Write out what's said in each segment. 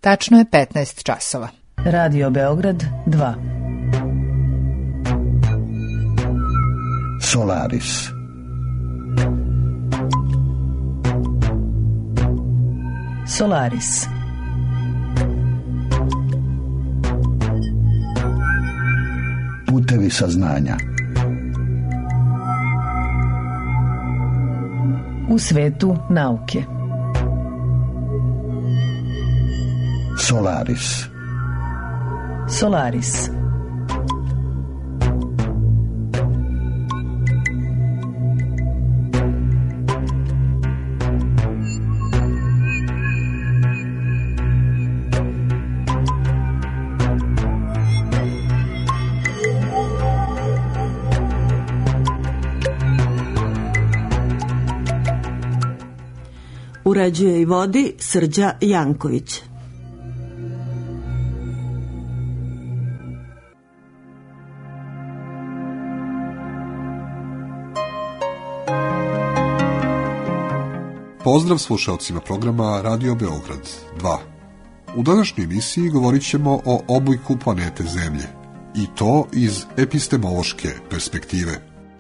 Tačno je 15 časova. Radio Beograd 2. Solaris. Solaris. Putevi saznanja. U svetu nauke. Solaris. Solaris. Uređuje i vodi Srđa Janković. Pozdrav slušalcima programa Radio Beograd 2. U današnjoj emisiji govorit ćemo o obujku planete Zemlje, i to iz epistemološke perspektive.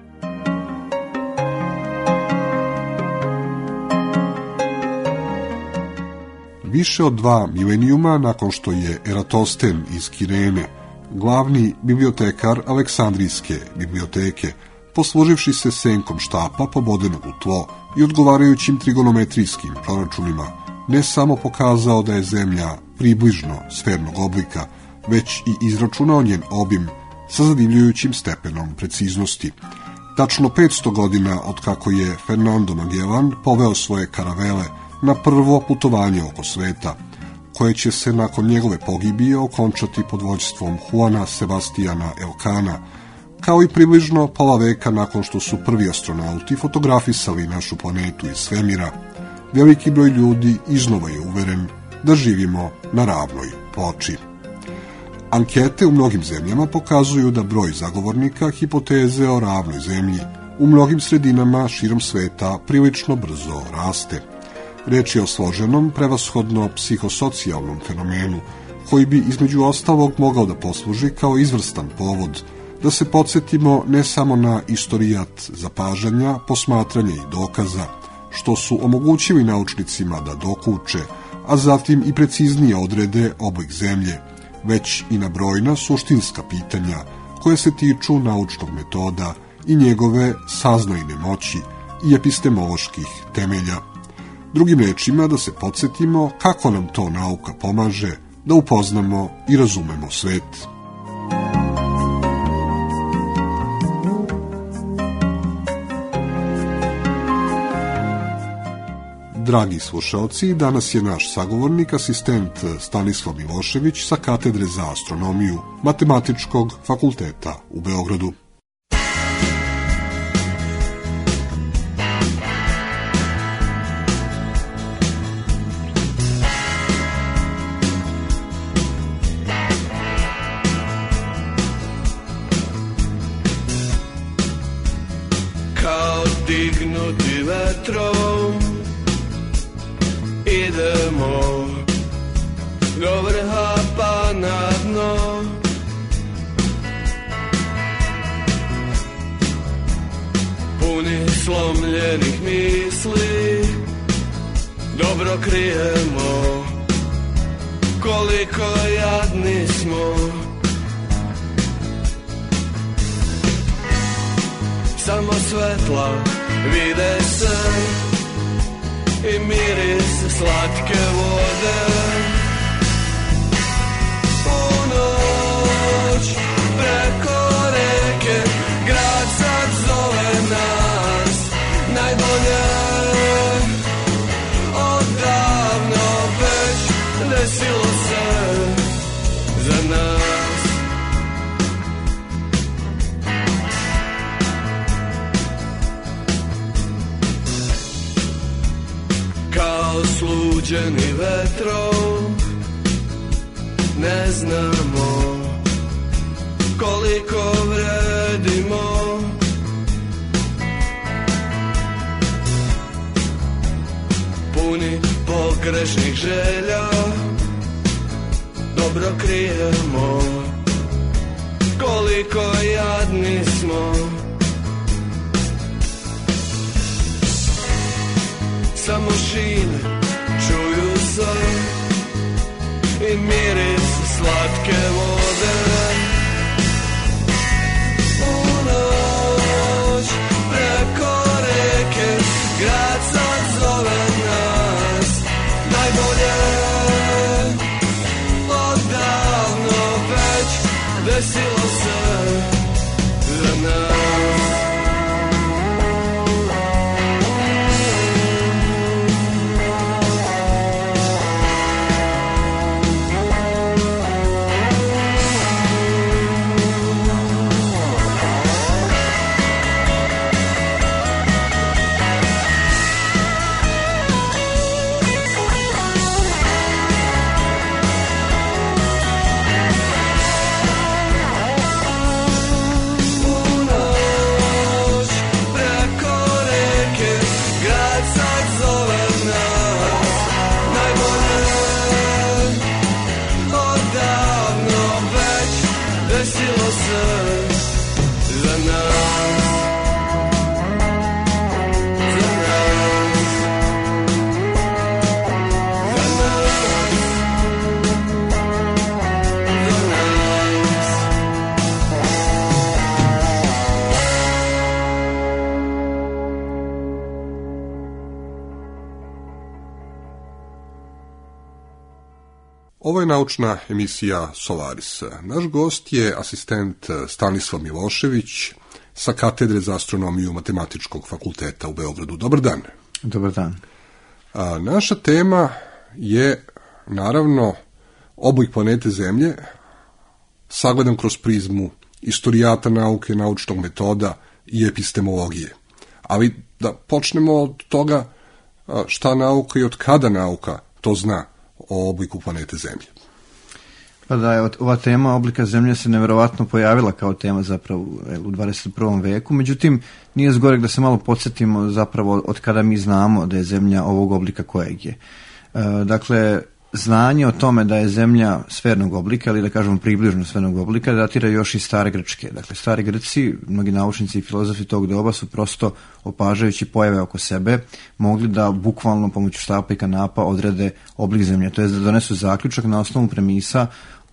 Više od 2 milenijuma nakon što je Eratosten iz Kirene, glavni bibliotekar Aleksandrijske biblioteke, posluživši se senkom štapa pobodenog u tlo i odgovarajućim trigonometrijskim proračunima, ne samo pokazao da je Zemlja približno sfernog oblika, već i izračunao njen obim sa zadivljujućim stepenom preciznosti. Tačno 500 godina od kako je Fernando Magellan poveo svoje karavele na prvo putovanje oko sveta, koje će se nakon njegove pogibije okončati pod vođstvom Juana Sebastiana Elkana, kao i približno pola veka nakon što su prvi astronauti fotografisali našu planetu iz svemira, veliki broj ljudi iznova je uveren da živimo na ravnoj ploči. Ankete u mnogim zemljama pokazuju da broj zagovornika hipoteze o ravnoj zemlji u mnogim sredinama širom sveta prilično brzo raste. Reč je o složenom, prevashodno psihosocijalnom fenomenu, koji bi između ostalog mogao da posluži kao izvrstan povod da se podsjetimo ne samo na istorijat zapažanja, posmatranja i dokaza, što su omogućili naučnicima da dokuče, a zatim i preciznije odrede oblik Zemlje, već i na brojna suštinska pitanja koje se tiču naučnog metoda i njegove saznajne moći i epistemoloških temelja. Drugim rečima, da se podsjetimo kako nam to nauka pomaže da upoznamo i razumemo svet. Dragi slušalci, danas je naš sagovornik, asistent Stanislav Milošević sa katedre za astronomiju Matematičkog fakulteta u Beogradu. Kao dignuti vetrom idemo do vrha pa na dno, puni slomljenih misli, dobro krijemo koliko jadni smo. Samo svetla vide se i miris slatke vode. U noć preko reke grad sad zove nas. Najbolje odavno već desilo se za nas. Kao sluđeni vetrom ne znamo koliko vredimo. Puni pogrešnih želja dobro krijemo, koliko jadni smo. Samo šine čuju se i miris slatke vode. U noć preko reke grad sad zove nas. Najbolje odavno već desilo se za nas. Ovo je naučna emisija Solaris. Naš gost je asistent Stanislav Milošević sa katedre za astronomiju Matematičkog fakulteta u Beogradu. Dobar dan. Dobar dan. Naša tema je, naravno, oblik planete Zemlje, sagledan kroz prizmu istorijata nauke, naučnog metoda i epistemologije. Ali da počnemo od toga šta nauka i od kada nauka to zna o obliku planete Zemlje. Pa da, ova tema oblika Zemlje se nevjerovatno pojavila kao tema zapravo u 21. veku, međutim nije zgorek da se malo podsjetimo zapravo od kada mi znamo da je Zemlja ovog oblika kojeg je. Dakle, znanje o tome da je Zemlja sfernog oblika, ili da kažemo približno sfernog oblika, datira još iz stare Grčke. Dakle, stari Grci, mnogi naučnici i filozofi tog doba su prosto, opažajući pojave oko sebe, mogli da bukvalno pomoću štapa i kanapa odrede oblik Zemlje, to je da donesu zaključak na osnovu premisa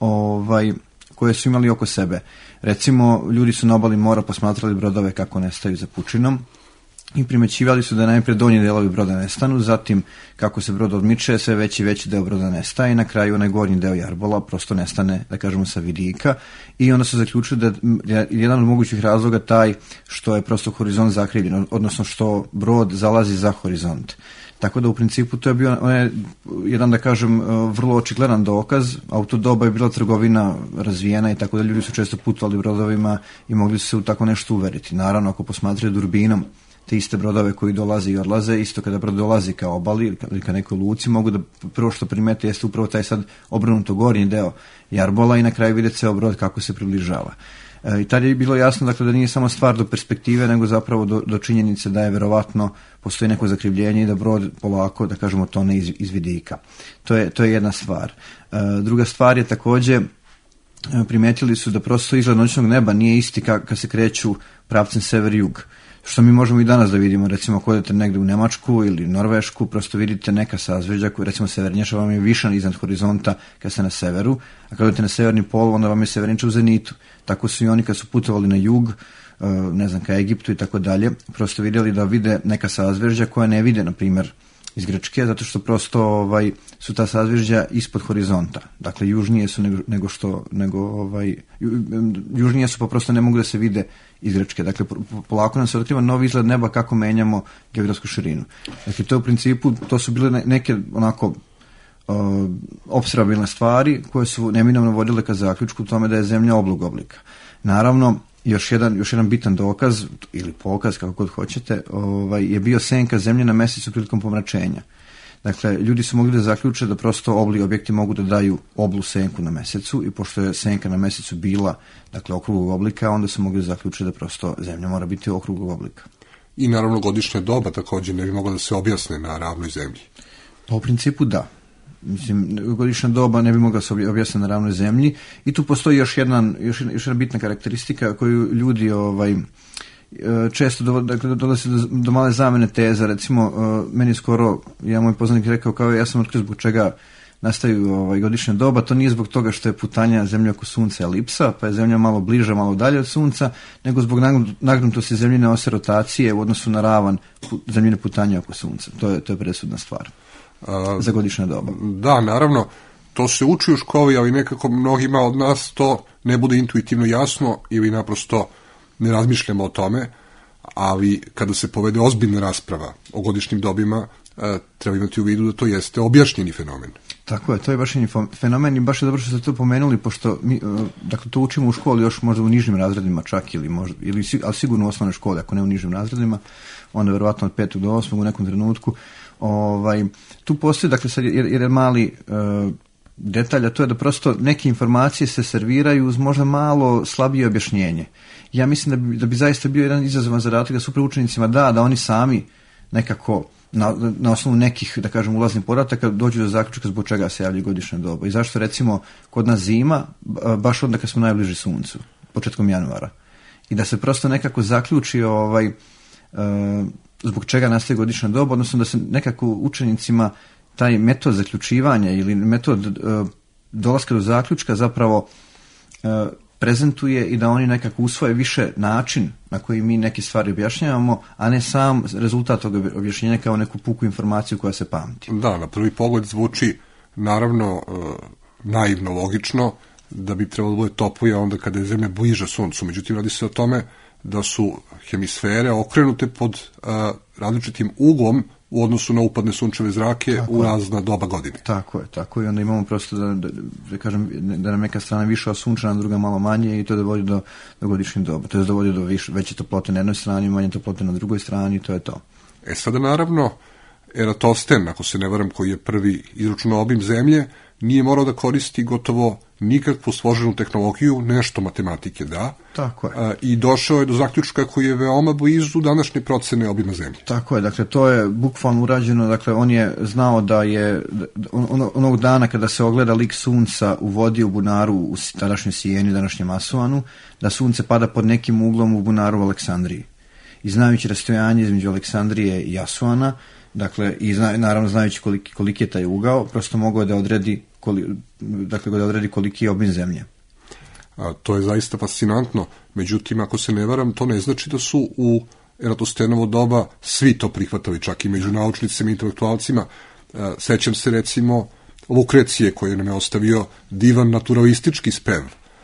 koje su imali oko sebe. Recimo, ljudi su na obali mora posmatrali brodove kako nestaju za pučinom i primećivali su da najprije donji delovi broda nestanu, zatim kako se brod odmiče, sve veći i veći deo broda nestaje i na kraju onaj gornji deo jarbola prosto nestane, da kažemo, sa vidika, i onda su zaključili da je jedan od mogućih razloga taj što je prosto horizont zakrivljen, odnosno što brod zalazi za horizont. Tako da u principu to je bio jedan, da kažem, vrlo očigledan dokaz, a u to doba je bila trgovina razvijena i tako da ljudi su često putovali brodovima i mogli su se u tako nešto uveriti. Naravno, ako posmatraju durbinom te iste brodove koji dolaze i odlaze, isto kada brod dolazi ka obali ili ka nekoj luci, mogu da prvo što primete jeste upravo taj sad obrnuto gornji deo jarbola i na kraju vidjeti ceo brod kako se približava. I tad je bilo jasno, dakle, da nije samo stvar do perspektive, nego zapravo do činjenice da je verovatno postoji neko zakrivljenje i da brod polako, da kažemo, tone iz vidika. To je jedna stvar. Druga stvar je takođe, primetili su da prosto izgled noćnog neba nije isti kad se kreću pravcem sever-jug. Što mi možemo i danas da vidimo, recimo ako odete negde u Nemačku ili Norvešku, prosto vidite neka sazvežđa koja, recimo, severnjača vam je viša iznad horizonta kad ste na severu, a kad odete na severni pol, onda vam je severnjača u zenitu. Tako su i oni kad su putovali na jug, ne znam, ka Egiptu i tako dalje, prosto vidjeli da vide neka sazvežđa koja ne vide, na primjer, iz Grčke, zato što prosto su ta sazvežđa ispod horizonta. Dakle, južnije su južnije su, pa prosto ne mogu da se vide iz Grčke. Dakle, polako nam se otkriva novi izgled neba kako menjamo geografsku širinu. Dakle, to u principu, to su bile neke onako opserabilne stvari koje su neminovno vodile ka zaključku tome da je Zemlja oblog oblika. Naravno, još jedan bitan dokaz ili pokaz, kako god hoćete, je bio senka Zemlje na mesecu prilikom pomračenja. Dakle, ljudi su mogli da zaključe da prosto obli objekti mogu da daju oblu senku na mesecu, i pošto je senka na mesecu bila, dakle, okruglog oblika, onda su mogli da zaključe da prosto Zemlja mora biti okruglog oblika. I naravno godišnja doba također ne bi mogla da se objasne na ravnoj Zemlji. Pa u principu da. Mislim, godišnja doba ne bi mogla se objasniti na ravnoj zemlji i tu postoji još jedna bitna karakteristika koju ljudi često dolazi do male zamene teza. Recimo, meni skoro, moj poznanik rekao kao ja sam otkrio zbog čega nastaju godišnja doba, to nije zbog toga što je putanja zemlje oko sunca elipsa, pa je zemlja malo bliža, malo dalje od sunca, nego zbog nagnutosti zemljine ose rotacije u odnosu na ravan zemljine putanja oko sunca. To je presudna stvar za godišnja doba. Da, naravno, to se uči u školi, ali nekako mnogima od nas to ne bude intuitivno jasno ili naprosto ne razmišljamo o tome, ali kada se povede ozbiljna rasprava o godišnjim dobima, treba imati u vidu da to jeste objašnjeni fenomen. Tako je, to je baš fenomen i baš je dobro što ste to pomenuli, pošto mi, dakle, to učimo u školi još možda u nižim razredima čak ali sigurno u osnovnoj školi, ako ne u nižim razredima, onda verovatno od 5. do 8. u nekom trenutku. Tu postoji, dakle, sad jedan mali detalj, a to je da prosto neke informacije se serviraju uz možda malo slabije objašnjenje. Ja mislim da bi zaista bio jedan izazovan zadatak da su upravo učenicima da oni sami nekako na osnovu nekih, da kažem, ulaznih podataka dođu do zaključka zbog čega se javlja godišnja doba. I zašto, recimo, kod nas zima, baš onda kad smo najbliži suncu, početkom januara. I da se prosto nekako zaključi zbog čega nastaje godišnja doba, odnosno da se nekako učenicima taj metod zaključivanja ili metod dolaska do zaključka zapravo prezentuje i da oni nekako usvoje više način na koji mi neke stvari objašnjavamo, a ne sam rezultat tog objašnjenja kao neku puku informaciju koja se pamti. Da, na prvi pogled zvuči naravno naivno logično da bi trebalo da bude toplije onda kada je zemlja bliža suncu. Međutim, radi se o tome da su hemisfere okrenute pod različitim uglom u odnosu na upadne sunčeve zrake u razna doba godine. Tako je. I onda imamo prosto da kažem da nam neka strana više osunčena, druga malo manje i to dovodi do godišnjih doba. To je dovodi do veće toplote na jednoj strani, manje toplote na drugoj strani i to je to. Sada naravno Eratosten, ako se ne varam, koji je prvi izračunao obim zemlje, nije morao da koristi gotovo nikakvu složenu tehnologiju, nešto matematike da. Tako je. I došao je do zaključka koji je veoma blizu današnje procene obima zemlje. Tako je, dakle to je bukvalno urađeno, dakle on je znao da je onog dana kada se ogleda lik sunca u vodi u bunaru u tadašnjoj Sijeni, današnjem Asuanu, da sunce pada pod nekim uglom u bunaru u Aleksandriji. I znajući rastojanje između Aleksandrije i Asuana, dakle i naravno znajući koliki je taj ugao, prosto mogao da odredi koliki je obim zemlje. To je zaista fascinantno, međutim, ako se ne varam, to ne znači da su u Eratostenovo doba svi to prihvatali, čak i među naučnicima i intelektualcima. Sećam se, recimo, Lukrecije, koji nam je ostavio divan naturalistički spev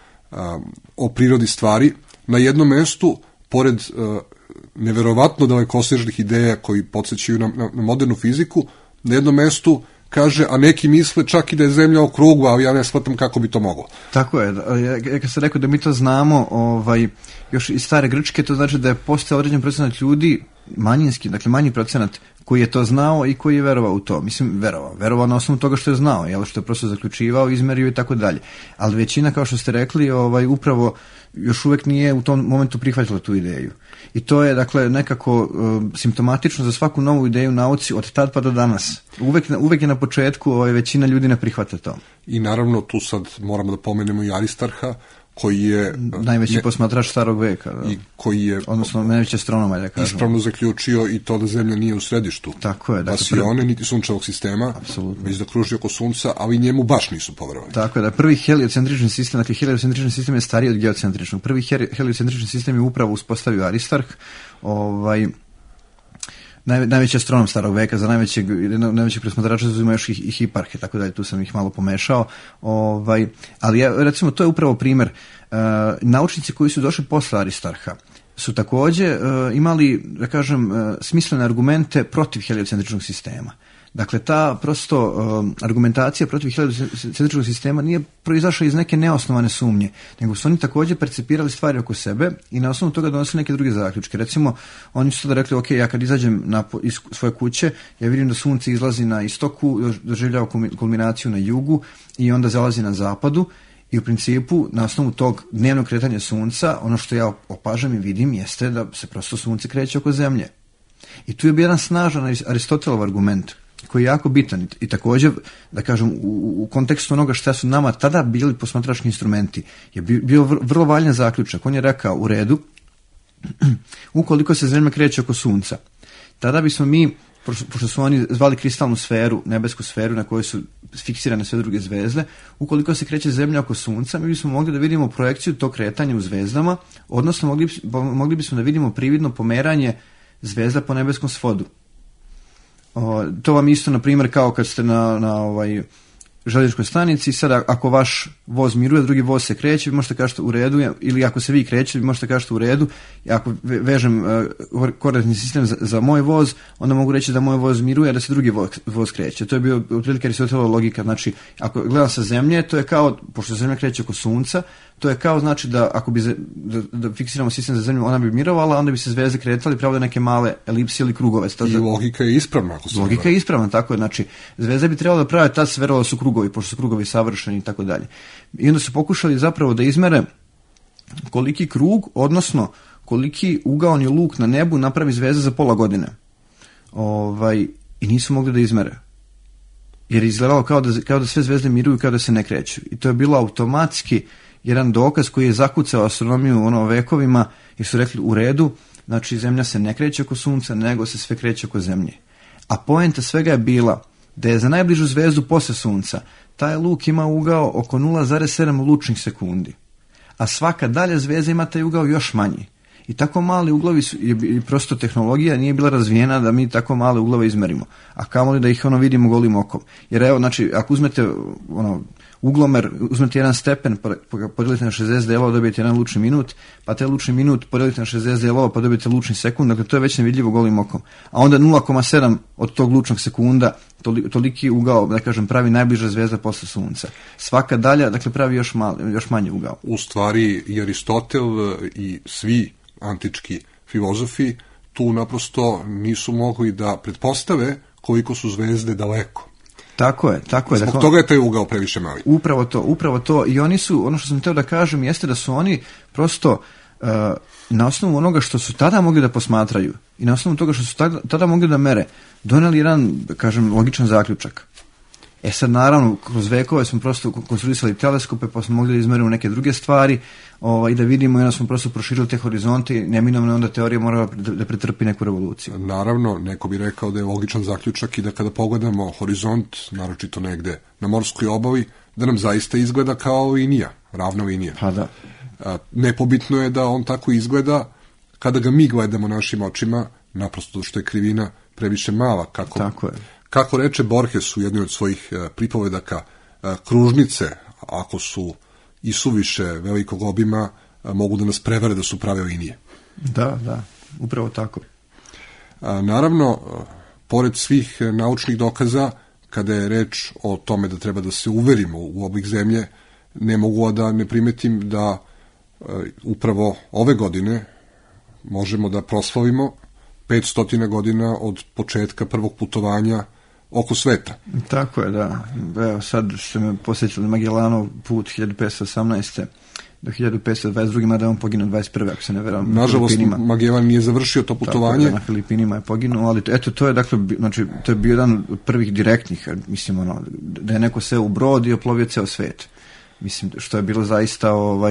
o prirodi stvari. Na jednom mestu, pored neverovatno dalekosežnih ideja koji podsjećaju na modernu fiziku, na jednom mestu kaže, a neki misle čak i da je zemlja okrugla, ali ja ne shvatam kako bi to moglo. Tako je. Ja kad sam rekao da mi to znamo još iz stare Grčke, to znači da je postao određen procenat ljudi, manjinski, dakle manji procenat, koji je to znao i koji je verovao u to. Mislim, verovao na osnovu toga što je znao, što je prosto zaključivao, izmerio i tako dalje. Ali većina, kao što ste rekli, upravo još uvek nije u tom momentu prihvatila tu ideju. I to je, dakle, nekako simptomatično za svaku novu ideju u nauci od tad pa do danas. Uvek je na početku većina ljudi ne prihvata to. I naravno tu sad moramo da pomenemo i Aristarha, koji je najveći posmatrač starog veka, da. I koji je, odnosno najveći astronom, da kažem, ispravno zaključio i to da zemlja nije u središtu Vasione niti sunčevog sistema, već da kruži oko sunca, ali njemu baš nisu poverovali. Tako je, da prvi heliocentrični sistem, dakle heliocentrični sistem je stariji od geocentričnog. Prvi heliocentrični sistem je upravo uspostavio Aristarh, najveći astronom starog veka, za najvećeg presmatrača ima još i Hiparhe, tako da tu sam ih malo pomešao. Ali recimo to je upravo primjer. Naučnici koji su došli posle Aristarha su također imali, da kažem, smislene argumente protiv heliocentričnog sistema. Dakle, ta prosto argumentacija protiv heliocentričnog sistema nije proizašla iz neke neosnovane sumnje, nego su oni također percipirali stvari oko sebe i na osnovu toga donosili neke druge zaključke. Recimo, oni su tada rekli, ok, ja kad izađem iz svoje kuće, ja vidim da sunce izlazi na istoku, doživljava kulminaciju na jugu i onda zalazi na zapadu. I u principu, na osnovu tog dnevnog kretanja sunca, ono što ja opažam i vidim jeste da se prosto sunce kreće oko zemlje. I tu je bio jedan snažan Aristotelov argument koji je jako bitan i također, da kažem, u kontekstu onoga šta su nama tada bili posmatrački instrumenti, je bio vrlo valjan zaključak. On je rekao, u redu, ukoliko se Zemlja kreće oko Sunca, tada bismo mi, pošto su oni zvali kristalnu sferu, nebesku sferu na kojoj su fiksirane sve druge zvezde, ukoliko se kreće Zemlja oko Sunca, mi bismo mogli da vidimo projekciju tog kretanja u zvezdama, odnosno mogli bismo da vidimo prividno pomeranje zvezda po nebeskom svodu. To vam isto, na primjer, kao kad ste na željezničkoj stanici, sada ako vaš voz miruje, drugi voz se kreće, vi možete kažete u redu, ili ako se vi krećete, vi možete kažete u redu, i ako vežem koordinatni sistem za moj voz, onda mogu reći da moj voz miruje, a da se drugi voz kreće. To je bio otprilike Aristotelova logika. Znači, ako gledam sa Zemlje, to je kao, pošto Zemlja kreće oko Sunca, to je kao, znači, da ako bi da fiksiramo sistem za Zemlju, ona bi mirovala, onda bi se zvezde kretali pravo da neke male elipse ili krugove. I logika je ispravna. Logika je ispravna, tako je. Znači, zvezde bi trebalo da prave, tad se verovalo da su krugovi, pošto su krugovi savršeni i tako dalje. I onda su pokušali zapravo da izmere koliki krug, odnosno koliki ugaoni luk na nebu napravi zvezda za pola godine. I nisu mogli da izmere. Jer je izgledalo kao da sve zvezde miruju, kao da se ne kreću. I to je bilo automatski jedan dokaz koji je zakucao astronomiju vekovima, jer su rekli u redu, znači Zemlja se ne kreće oko Sunca, nego se sve kreće oko Zemlje. A poenta svega je bila da je za najbližu zvezdu posle Sunca taj luk ima ugao oko 0,7 lučnih sekundi, a svaka dalja zvezda ima taj ugao još manji. I tako mali uglovi su, i prosto tehnologija nije bila razvijena da mi tako male uglove izmerimo, a kamoli da ih vidimo golim okom. Jer evo, znači, ako uzmete uglomer, uzmete jedan stepen, pa ga podijelite na 60 delova, dobijete jedan lučni minut, pa taj lučni minut podijelite na 60 delova, pa dobijete lučni sekund, dakle to je već nevidljivo golim okom. A onda 0,7 od tog lučnog sekunda, toliki ugao, da kažem, pravi najbliža zvezda posle Sunca. Svaka dalja, dakle, pravi još manji ugao. U stvari, i Aristotel i svi antički filozofi tu naprosto nisu mogli da pretpostave koliko su zvezde daleko. Tako je. Zbog toga je taj ugao previše mali. Upravo to. I oni su, ono što sam htio da kažem, jeste da su oni prosto na osnovu onoga što su tada mogli da posmatraju i na osnovu toga što su tada mogli da mere, doneli jedan, kažem, logičan zaključak. Sad, naravno, kroz vekove smo prosto konstruisali teleskope, pa smo mogli da izmerimo neke druge stvari i da vidimo, i onda smo prosto proširili te horizonte i neminovno onda teorija mora da pretrpi neku revoluciju. Naravno, neko bi rekao da je logičan zaključak i da kada pogledamo horizont, naročito negde na morskoj obali, da nam zaista izgleda kao linija, ravna linija. Pa da. Nepobitno je da on tako izgleda kada ga mi gledamo našim očima, naprosto što je krivina previše mala. Tako je. Kako reče Borges u jednoj od svojih pripovedaka, kružnice, ako su i suviše velikog obima, mogu da nas prevare da su prave linije. Da, upravo tako. Naravno, pored svih naučnih dokaza, kada je reč o tome da treba da se uverimo u oblik Zemlje, ne mogu da ne primetim da upravo ove godine možemo da proslavimo 500 godina od početka prvog putovanja oko sveta. Tako je, da. Evo, sad ste me posjećali Magellanov put 1518. do 1522. mada je on poginuo 21. ako se ne veram. Nažalost, Magellan nije završio to putovanje. Tako, na Filipinima je poginuo, ali eto, to je, dakle, znači, to je bio jedan od prvih direktnih, mislim, da je neko seo u brod i oplovio ceo svet. Mislim, što je bilo zaista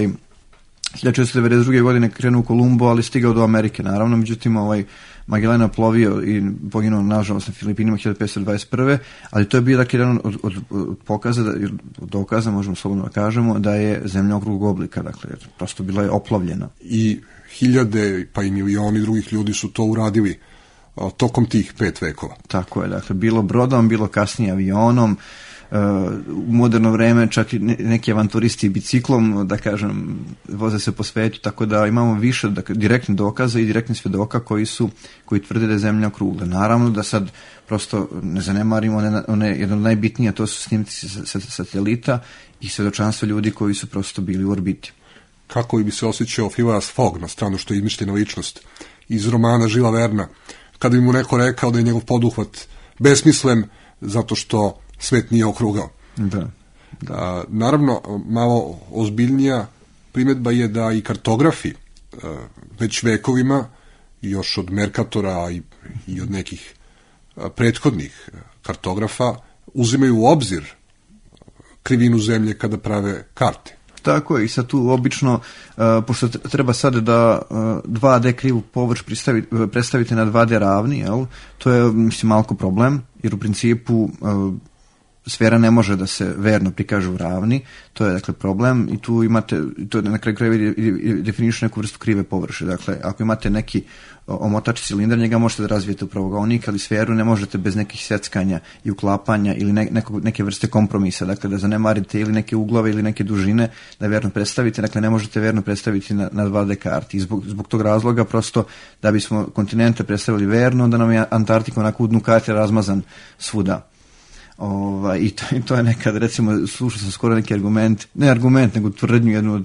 1492. godine krenuo u Kolumbo, ali stigao do Amerike, naravno, međutim, Magellan je oplovio i poginuo, nažalost, na Filipinima 1521. Ali to je bio, dakle, jedan od dokaza, možemo slobodno da kažemo, da je Zemlja okrugog oblika, dakle, prosto bila je oplovljena. I hiljade, pa i milioni drugih ljudi su to uradili tokom tih 5 vekova. Tako je, dakle, bilo brodom, bilo kasnije avionom, u moderno vreme čak i neki avanturisti biciklom, da kažem, voze se po svetu, tako da imamo više direktnih dokaza i direktnih svedoka koji tvrde da je Zemlja okrugla. Naravno da sad prosto ne zanemarimo jedno od najbitnije, to su snimci satelita i svedočanstva ljudi koji su prosto bili u orbiti. Kako bi se osjećao Phileas Fogg, na stranu što je izmišljena ličnost iz romana Žila Verna, kada bi mu neko rekao da je njegov poduhvat besmislen zato što svet nije okrugao. Da. Naravno, malo ozbiljnija primjedba je da i kartografi već vekovima, još od Merkatora i od nekih prethodnih kartografa uzimaju u obzir krivinu zemlje kada prave karte. Tako je, i sad tu obično, pošto treba sad da 2D krivu površ predstavite na 2D ravni, jel? To je, mislim, malko problem, jer u principu sfera ne može da se verno prikaže u ravni, to je, dakle, problem, i tu imate, to je na kraju krajeva definišu neku vrstu krive površe. Dakle, ako imate neki omotač cilindar, njega možete da razvijete u pravogaonik, ali sferu ne možete bez nekih seckanja i uklapanja ili neke vrste kompromisa, dakle, da zanemarite ili neke uglove ili neke dužine da verno predstavite, dakle, ne možete verno predstaviti na 2D karti. I zbog tog razloga, prosto, da bismo kontinente predstavili verno, da nam je Antarktika onako u dnu karte razmazan svuda. I to je nekad, recimo, slušao sam skoro neki argument, nego tvrdnju jednu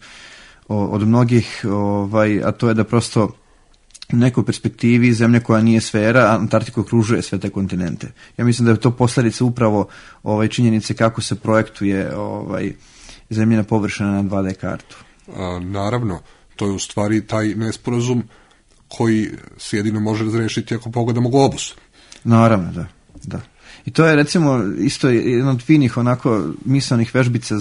od mnogih, a to je da prosto u nekoj perspektivi zemlja koja nije sfera, Antarktika okružuje sve te kontinente. Ja mislim da je to posljedica upravo činjenice kako se projektuje zemljina površina na 2D kartu. Naravno, to je u stvari taj nesporazum koji se jedino može razrešiti ako pogledamo globus. Naravno, da. I to je, recimo, isto jedna od finih onako misanih vežbica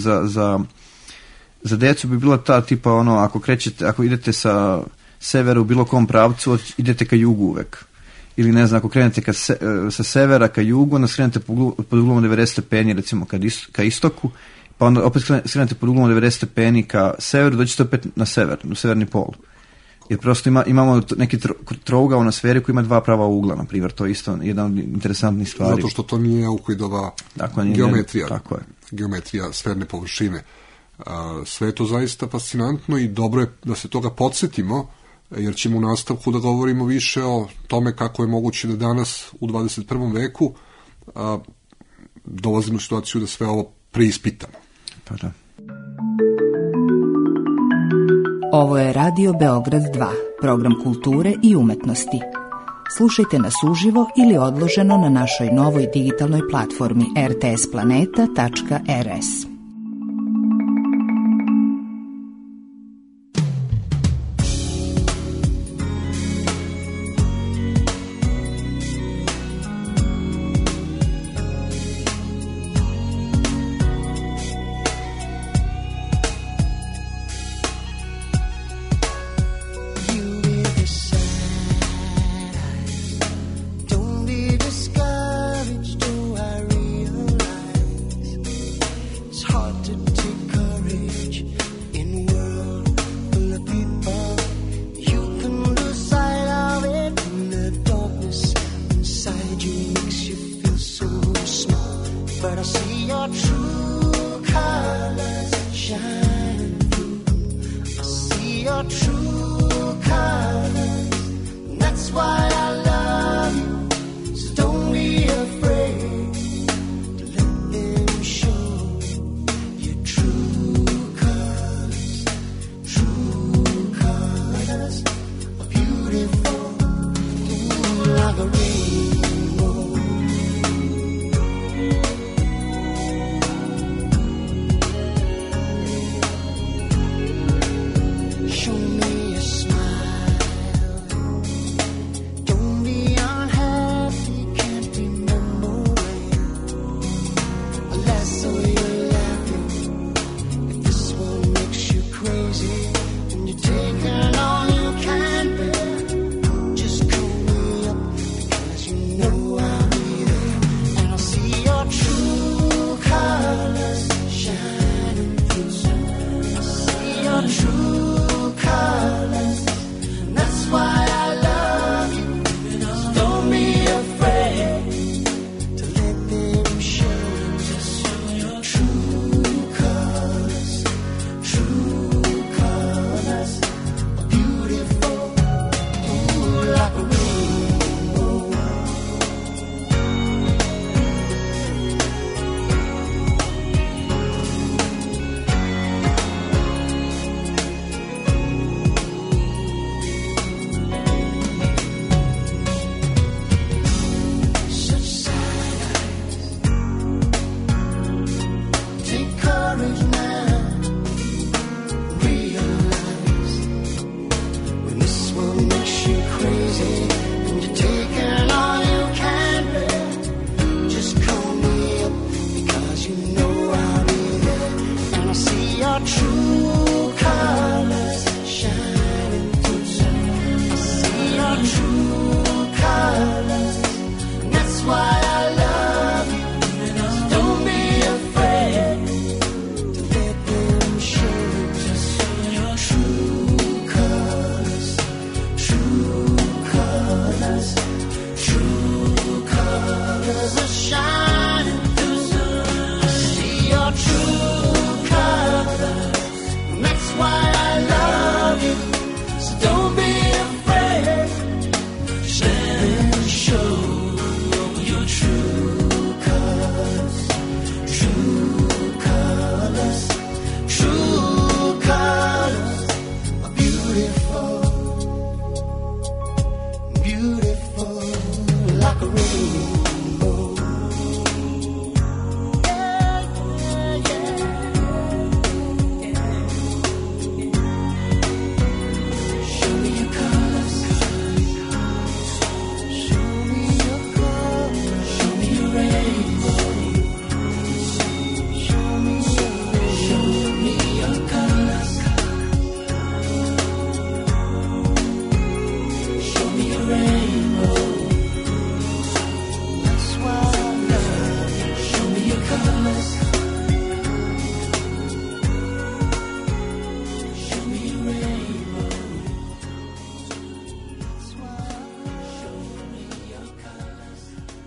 za decu bi bila ta tipa ako idete sa severa u bilo kom pravcu, idete ka jugu uvek. Ili ne znam, ako krenete sa severa ka jugu, onda skrenete pod uglom 90 stepeni, recimo ka istoku, pa onda opet skrenete pod uglom 90 stepeni ka severu, dođete opet na sever, u severni pol. Jer prosto imamo neki trougao na sferi koji ima dva prava ugla, na primjer, to je isto jedna od interesantnih stvari. Zato što to nije Euklidova geometrija, tako je. Geometrija sferne površine. Sve je to zaista fascinantno i dobro je da se toga podsjetimo, jer ćemo u nastavku da govorimo više o tome kako je moguće da danas u 21. veku dolazimo u situaciju da sve ovo preispitamo. Pa da. Ovo je Radio Beograd 2, program kulture i umetnosti. Slušajte nas uživo ili odloženo na našoj novoj digitalnoj platformi rtsplaneta.rs. your true colors shining through. I see your true colors. That's why I love you. So don't be afraid to let them show. Just see your true colors, true colors, true colors are shining through. I see your true colors. That's why I love you. So don't be afraid. Let them show. Your true colors, true colors, true colors are beautiful, beautiful like a rainbow. Yeah, yeah, yeah. Show me your colors. Show me your colors. Show me your rainbow. Show me your colors. Show me your rainbow. That's why I love you. Show me your colors. Show me your rainbow. That's why show me your colors.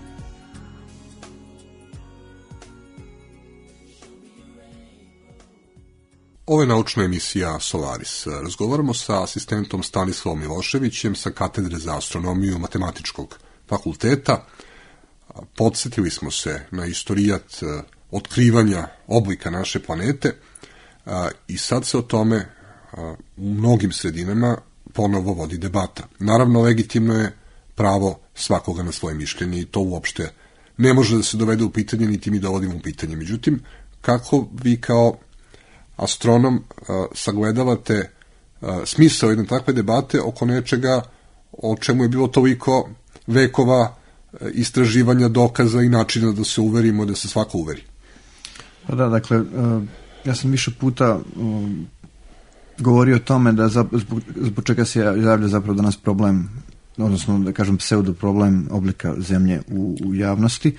Ovo je naučna emisija Solaris. Razgovaramo sa asistentom Stanislavom Miloševićem sa katedre za astronomiju Matematičkog fakulteta. Podsjetili smo se na istorijat otkrivanja oblika naše planete i sad se o tome u mnogim sredinama ponovo vodi debata. Naravno, legitimno je pravo svakoga na svoje mišljenje i to uopšte ne može da se dovede u pitanje, niti mi dovodimo u pitanje. Međutim, kako vi kao astronom sagledavate smisao jedne takve debate oko nečega o čemu je bilo toliko vekova istraživanja, dokaza i načina da se uverimo, da se svako uveri? Pa da, dakle, ja sam više puta govorio o tome da zbog čega se javlja zapravo danas problem, odnosno da kažem pseudo problem oblika Zemlje u javnosti.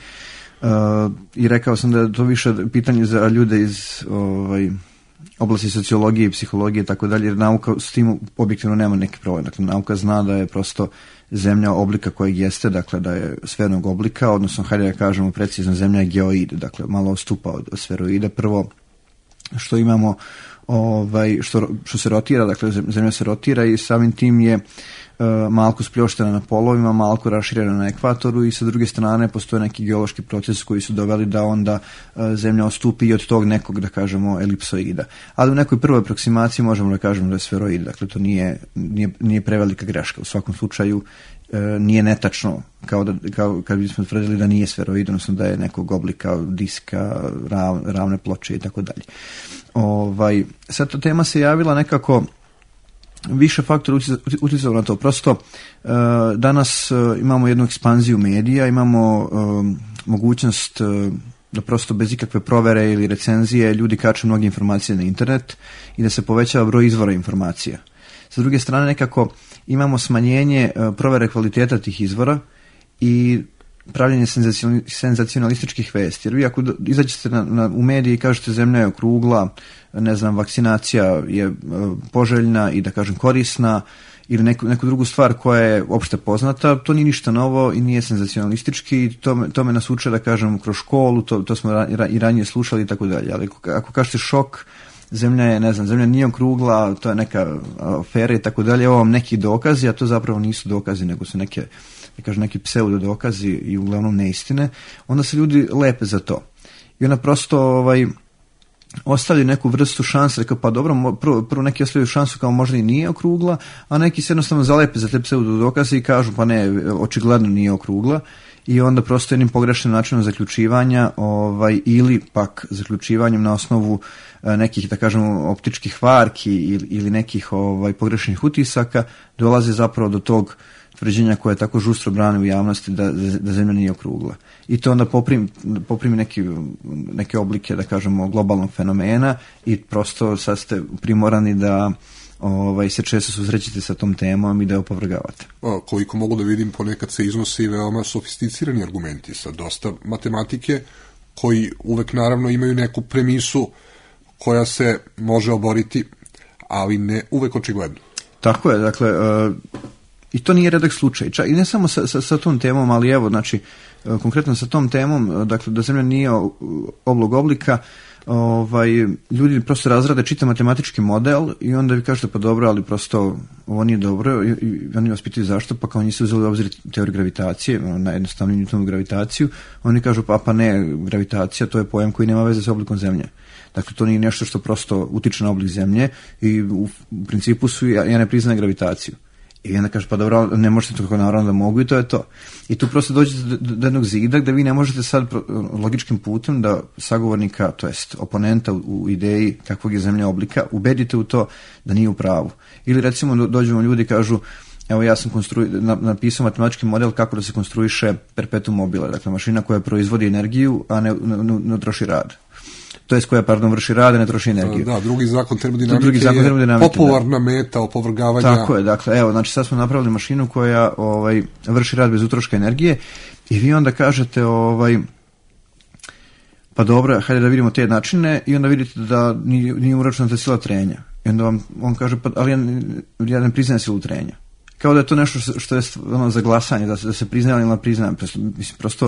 I rekao sam da je to više pitanje za ljude iz oblasti sociologije i psihologije i tako dalje, jer nauka s tim objektivno nema neki problem. Dakle, nauka zna da je prosto Zemlja oblika kojeg jeste, dakle da je sfernog oblika, odnosno hajde da kažemo precizno, Zemlja je geoid, dakle malo ostupa od sferoida. Prvo što imamo što se rotira, dakle Zemlja se rotira i samim tim je malko spljoštena na polovima, malko raširena na ekvatoru i sa druge strane postoje neki geološki proces koji su doveli da onda Zemlja ostupi i od tog nekog, da kažemo, elipsoida. Ali u nekoj prvoj aproksimaciji možemo da kažemo da je sferoid, dakle to nije prevelika greška. U svakom slučaju nije netačno kao kad bismo tvrdili da nije sferoid, odnosno da je nekog oblika diska, ravne ploče i tako dalje. Sad ta tema se javila nekako više faktora utjecalo na to. Prosto danas imamo jednu ekspanziju medija, imamo mogućnost da prosto bez ikakve provere ili recenzije ljudi kaču mnoge informacije na internet i da se povećava broj izvora informacija. Sa druge strane nekako imamo smanjenje provere kvaliteta tih izvora i pravljenje senzacionalističkih vesti. Jer vi ako izađete u mediji i kažete Zemlja je okrugla, ne znam, vakcinacija je poželjna i da kažem korisna, ili neku drugu stvar koja je opšte poznata, to nije ništa novo i nije senzacionalistički i to me nas uče, da kažem, kroz školu, to smo i ranije slušali i tako dalje. Ali ako kažete šok, Zemlja je, ne znam, Zemlja nije okrugla, to je neka afera i tako dalje, ovo vam neki dokazi, a to zapravo nisu dokazi, nego su neki pseudo dokazi i uglavnom neistine, onda se ljudi lepe za to. I onda prosto ostavljaju neku vrstu šanse, rekao pa dobro, prvo neki ostavljaju šansu kao možda i nije okrugla, a neki se jednostavno zalepe za te pseudo dokaze i kažu pa ne, očigledno nije okrugla i onda prosto jednim pogrešnim načinom zaključivanja ili pak zaključivanjem na osnovu nekih, da kažemo, optičkih varki ili nekih pogrešnih utisaka dolaze zapravo do tog tvrđenja koje je tako žustro brane u javnosti da zemlja nije okrugla. I to onda poprimi neke oblike, da kažemo, globalnog fenomena i prosto sad ste primorani da se često susrećete sa tom temom i da je opovrgavate. Koliko mogu da vidim, ponekad se iznose i veoma sofisticirani argumenti sa dosta matematike, koji uvek naravno imaju neku premisu koja se može oboriti, ali ne uvek očigledno. Tako je, dakle, i to nije redak slučaj. I ne samo sa tom temom, ali evo, znači, konkretno sa tom temom, dakle, da zemlja nije oblog oblika, ljudi prosto razrade čitav matematički model i onda vi kažete pa dobro, ali prosto ovo nije dobro i oni vas pitaju zašto, pa kao nisu uzeli u obzir teoriju gravitacije, najjednostavniju Newtonovu gravitaciju, oni kažu pa ne, gravitacija to je pojam koji nema veze sa oblikom zemlje. Dakle, to nije nešto što prosto utiče na oblik zemlje i u principu ja ne priznajem gravitaciju. I onda kaže, pa dobro, ne možete to kako naravno da mogu i to je to. I tu prosto dođete do jednog zida gde vi ne možete sad logičkim putem da sagovornika, to jest oponenta u ideji kakvog je zemlja oblika, ubedite u to da nije u pravu. Ili recimo dođemo ljudi i kažu, evo ja sam napisao matematički model kako da se konstruiše perpetuum mobile, dakle mašina koja proizvodi energiju, a ne troši rad. To je koja, vrši rad, ne troši energiju. Da, drugi zakon termodinamike je popularna meta opovrgavanja. Tako je, dakle, evo, znači sad smo napravili mašinu koja vrši rad bez utroška energije i vi onda kažete, pa dobro, hajde da vidimo te načine i onda vidite da nije uračunata sila trenja. I onda on kaže, pa ali ja ne priznajem silu trenja. Kao da je to nešto što je za glasanje, da se priznaje ili ne priznaje. Mislim, prosto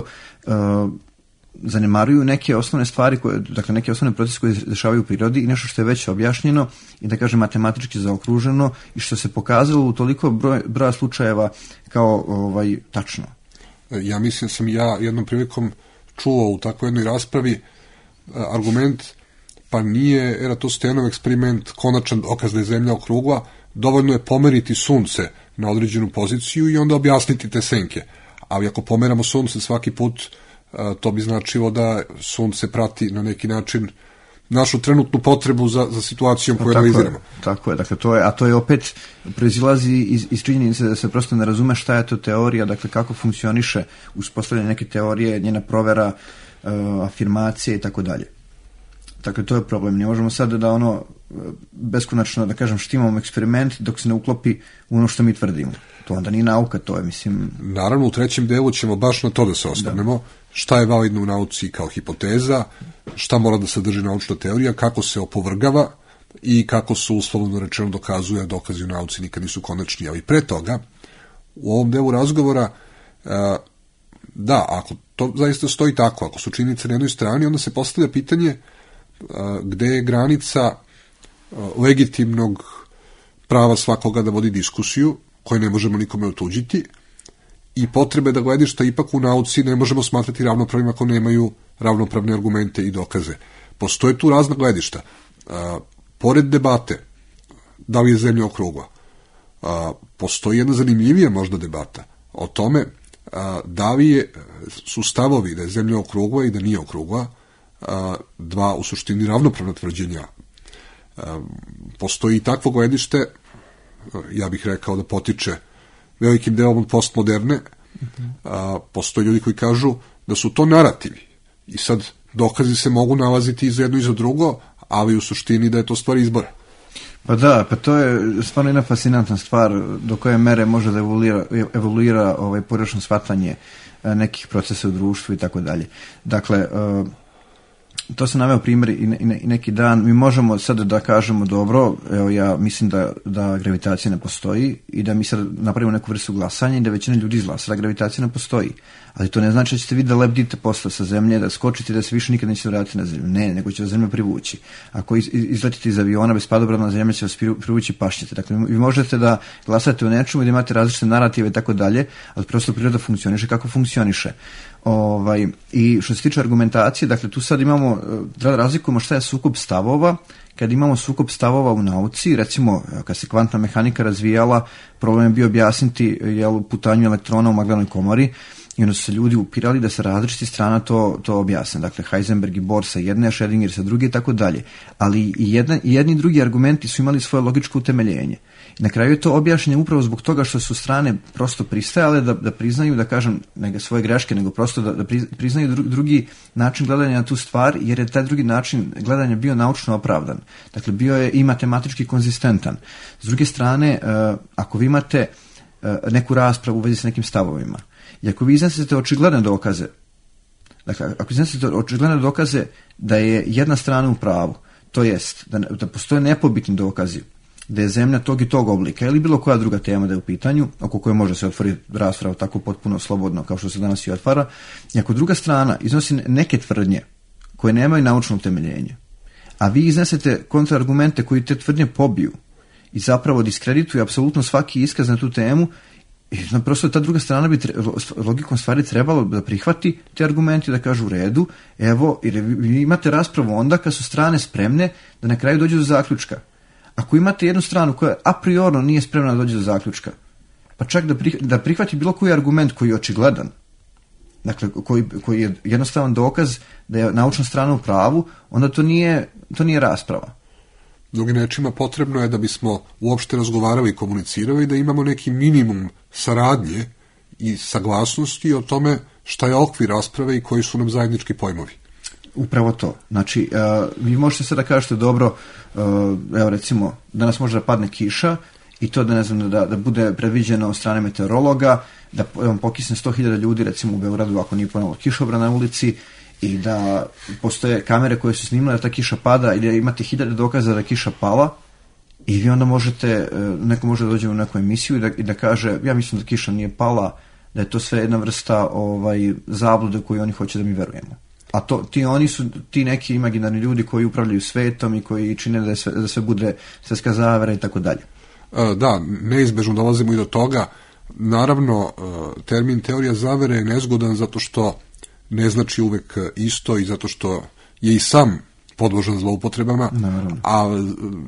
zanemaruju neke osnovne stvari, dakle neke osnovne procese koje se dešavaju u prirodi i nešto što je već objašnjeno i da kažem matematički zaokruženo i što se pokazalo u toliko broja slučajeva kao tačno. Ja mislim sam jednom prilikom čuo u takvoj jednoj raspravi argument, pa nije Eratosthenom eksperiment konačan dokaz da je zemlja okrugla, dovoljno je pomeriti sunce na određenu poziciju i onda objasniti te senke. Ali ako pomeramo sunce svaki put, to bi značilo da sunce prati na neki način našu trenutnu potrebu za situacijom koju analiziramo. Tako je, dakle to je opet proizilazi iz činjenice da se prosto ne razume šta je to teorija, dakle kako funkcioniše uspostavljanje neke teorije, njena provera, afirmacije i tako dalje. Dakle, to je problem. Ne možemo sad da beskonačno, da kažem, štimamo eksperiment dok se ne uklopi u ono što mi tvrdimo. To onda nije nauka, to je, mislim... Naravno, u trećem delu ćemo baš na to da se osvrnemo. Šta je validno u nauci kao hipoteza, šta mora da sadrži naučna teorija, kako se opovrgava i kako se uslovno rečeno dokazuje, a dokazi u nauci nikad nisu konačni. Ali pre toga, u ovom delu razgovora, da, ako to zaista stoji tako, ako su činjenice na jednoj strani, onda se postavlja pitanje gde je granica legitimnog prava svakoga da vodi diskusiju, koje ne možemo nikome otuđiti, i potrebe da gledišta ipak u nauci ne možemo smatrati ravnopravnim ako nemaju ravnopravne argumente i dokaze. Postoje tu razna gledišta. Pored debate, da li je zemlja okrugla, postoji jedna zanimljivija možda debata o tome da li su stavovi da je zemlja okrugla i da nije okrugla dva u suštini ravnopravna tvrđenja. Postoji i takvo gledište, ja bih rekao da potiče velikim delom od postmoderne. Postoje ljudi koji kažu da su to narativi i sad dokazi se mogu nalaziti i za jedno i za drugo, ali u suštini da je to stvar izbora. Pa da, pa to je stvarno jedna fascinantna stvar do koje mere može da evoluira pogrešno shvatanje nekih procesa u društvu i tako dalje. Dakle, to sam naveo primjer i neki dan. Mi možemo sad da kažemo dobro, evo ja mislim da gravitacija ne postoji i da mi sad napravimo neku vrstu glasanja i da većina ljudi izglasa da gravitacija ne postoji. Ali to ne znači da ćete vi da lebdite posle sa zemlje, da skočite da se više nikad nećete vratiti na zemlju. Ne, nego će vas zemlja privući. Ako izletite iz aviona bez padobranna zemlja će vas privući i pašćete. Dakle, vi možete da glasate o nečemu i da imate različite narative i tako dalje, ali prosto priroda funkcioniše kako funkcioniše. I što se tiče argumentacije, dakle tu sad imamo, da razlikujemo šta je sukob stavova. Kad imamo sukob stavova u nauci, recimo kad se kvantna mehanika razvijala, problem je bio objasniti putanju elektrona u Magellanoj komori i onda su se ljudi upirali da sa različitih strana to objasne. Dakle, Heisenberg i Bohr sa jedne, Schrödinger sa druge i tako dalje. Ali i jedni i drugi argumenti su imali svoje logičko utemeljenje. I na kraju je to objašnjeno upravo zbog toga što su strane prosto pristajale da priznaju, da kažem, ne svoje greške, nego prosto da priznaju drugi način gledanja na tu stvar, jer je taj drugi način gledanja bio naučno opravdan. Dakle, bio je i matematički konzistentan. S druge strane, ako vi imate neku raspravu u vezi s nekim stavovima, i ako vi iznesete očigledne dokaze, dakle, ako iznesete očigledne dokaze da je jedna strana u pravu, to jest da postoje nepobitni dokazi da je zemlja tog i tog oblika ili bilo koja druga tema da je u pitanju, oko koje može se otvoriti rasprava tako potpuno slobodno kao što se danas i otvara, i ako druga strana iznosi neke tvrdnje koje nemaju naučno utemeljenje, a vi iznesete kontraargumente koji te tvrdnje pobiju i zapravo diskredituju apsolutno svaki iskaz na tu temu, i prosto ta druga strana bi logikom stvari trebalo da prihvati te argumente, da kažu u redu, evo, jer vi imate raspravu onda kad su strane spremne da na kraju dođu do zaključka. Ako imate jednu stranu koja a priorno nije spremna da dođe do zaključka, pa čak da prihvati bilo koji argument koji je očigledan, dakle koji je jednostavan dokaz da je naučna strana u pravu, onda to nije rasprava. Drugim rečima, potrebno je da bismo uopšte razgovarali i komunicirali, da imamo neki minimum saradnje i saglasnosti o tome šta je okvir rasprave i koji su nam zajednički pojmovi. Upravo to. Znači, vi možete sada da kažete, dobro, evo recimo, danas može da padne kiša i to da, ne znam, da bude predviđeno od strane meteorologa, da vam pokisne 100.000 ljudi, recimo u Beogradu, ako nije ponovno kišobran na ulici, i da postoje kamere koje su snimile da ta kiša pada ili da imate 1000 dokaza da je kiša pala, i vi onda možete, neko može da dođe u neku emisiju i da kaže, ja mislim da kiša nije pala, da je to sve jedna vrsta zablude koju oni hoće da mi verujemo. A oni su ti neki imaginarni ljudi koji upravljaju svetom i koji čine da sve bude svetska zavera i tako dalje. Da, neizbežno dolazimo i do toga. Naravno, termin teorija zavere je nezgodan zato što ne znači uvek isto i zato što je i sam podložan zloupotrebama, a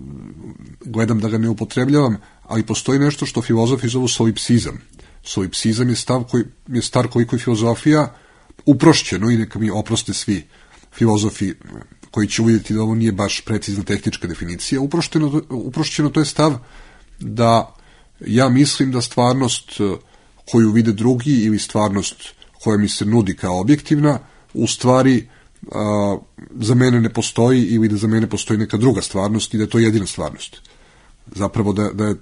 gledam da ga ne upotrebljavam, ali postoji nešto što filozofi zovu solipsizam. Solipsizam je stav koji je star koliko je filozofija, uprošćeno, i neka mi oproste svi filozofi koji će uvidjeti da ovo nije baš precizna tehnička definicija. Uprošćeno to je stav da ja mislim da stvarnost koju vide drugi ili stvarnost koja mi se nudi kao objektivna, u stvari za mene ne postoji, ili da za mene postoji neka druga stvarnost i da je to jedina stvarnost. Zapravo da je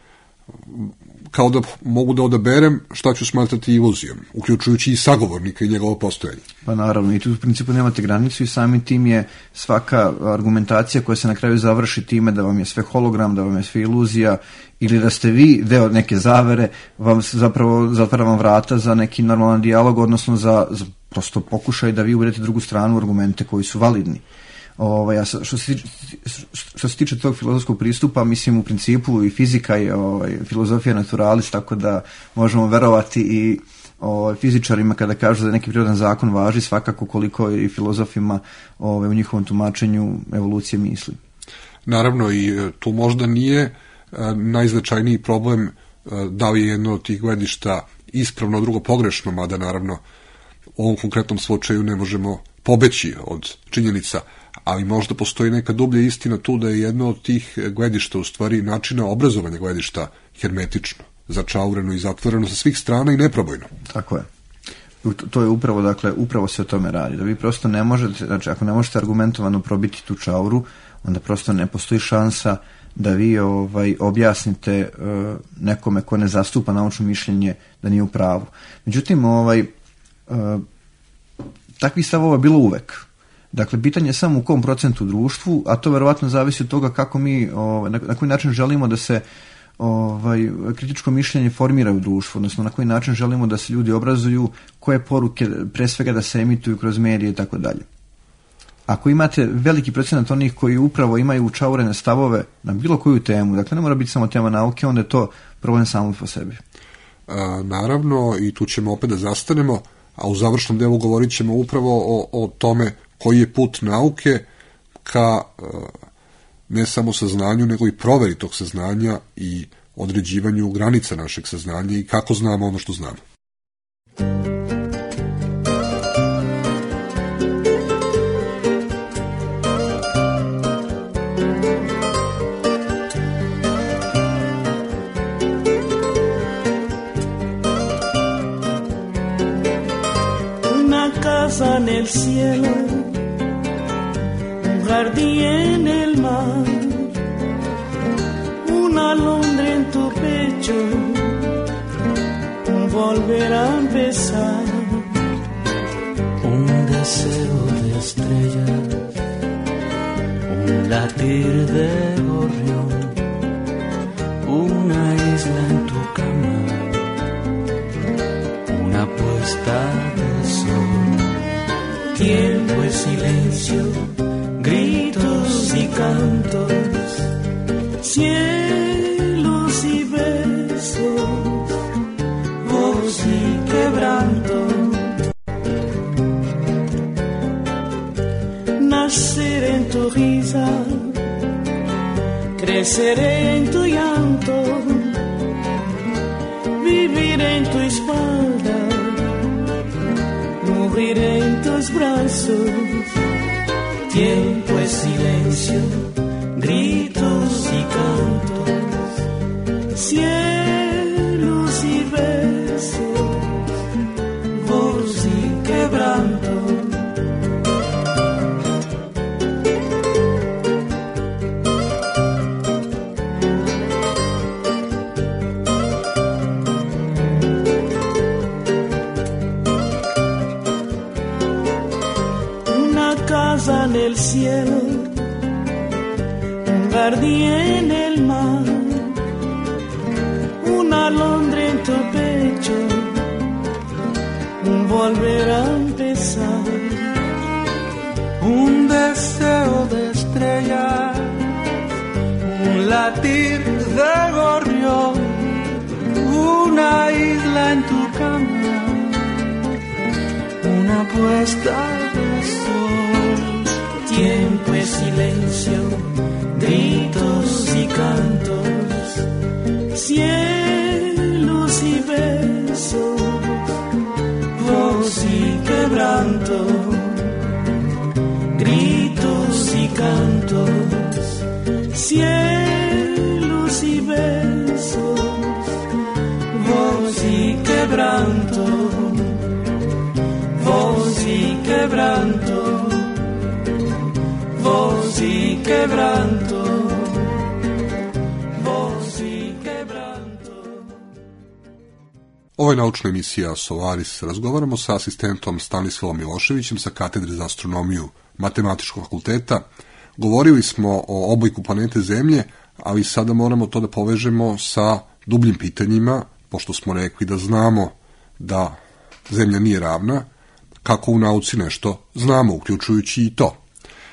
kao da mogu da odaberem šta ću smatrati iluzijom, uključujući i sagovornika i njegovo postojanje. Pa naravno, i tu u principu nemate granicu i samim tim je svaka argumentacija koja se na kraju završi time da vam je sve hologram, da vam je sve iluzija, ili da ste vi deo neke zavere, vam zapravo zatvara vam vrata za neki normalan dijalog, odnosno za prosto pokušaj da vi uvedete drugu stranu argumente koji su validni. Što se tiče tog filozofskog pristupa, mislim u principu i fizika i filozofija naturalis, tako da možemo verovati i fizičarima kada kažu da neki prirodan zakon važi, svakako koliko i filozofima u njihovom tumačenju evolucije misli. Naravno, i tu možda nije najznačajniji problem da li je jedno od tih gledišta ispravno, drugo pogrešno, mada naravno u ovom konkretnom slučaju ne možemo pobeći od činjenica, ali možda postoji neka dublja istina tu da je jedno od tih gledišta, u stvari načina obrazovanja gledišta, hermetično, začaureno i zatvoreno sa svih strana i neprobojno. Tako je. To je upravo, dakle, upravo se o tome radi. Da vi prosto ne možete, znači ako ne možete argumentovano probiti tu čauru, onda prosto ne postoji šansa da vi objasnite nekome ko ne zastupa naučno mišljenje da nije u pravu. Međutim, takvih stavova je bilo uvek. Dakle, pitanje je samo u kom procentu društvu, a to verovatno zavisi od toga kako mi, na koji način želimo da se kritičko mišljenje formira u društvu, odnosno na koji način želimo da se ljudi obrazuju, koje poruke pre svega da se emituju kroz medije i tako dalje. Ako imate veliki procenat onih koji upravo imaju učaurene stavove na bilo koju temu, dakle ne mora biti samo tema nauke, onda je to problem samo po sebi. Naravno, i tu ćemo opet da zastanemo, a u završnom delu govorit ćemo upravo o tome koji je put nauke ka ne samo saznanju, nego i proveri tog saznanja i određivanju granica našeg saznanja i kako znamo ono što znamo. casa en el cielo, un jardín en el mar, una alondra en tu pecho, un volver a empezar, un deseo de estrellas, un latir de gorrión, una isla en tu cama, una puesta de sol. Tiempo es silencio, gritos y cantos, cielos y besos, voz y quebranto. Nacer en tu risa, crecer en tu llanto, vivir en tu espalda, morir en tus brazos. Tiempo es silencio, gritos y cantos, cielos y besos, voz y quebranto. En el cielo, un jardín en el mar, una alondra en tu pecho, un volver a empezar, un deseo de estrellas, un latir de gorrión, una isla en tu cama, una puesta de sol. Tiempo es silencio, gritos y cantos, cielos y besos, voz y quebranto. Gritos y cantos, cielos y besos, voz y quebranto, voz y quebranto. Voz y quebranto, voz i quebranto. Ovo je naučna emisija Solaris. Razgovaramo sa asistentom Stanislavom Miloševićem sa katedre za astronomiju Matematičkog fakulteta. Govorili smo o obliku planete Zemlje, ali sada moramo to da povežemo sa dubljim pitanjima, pošto smo rekli da znamo da Zemlja nije ravna, kako u nauci nešto znamo, uključujući i to.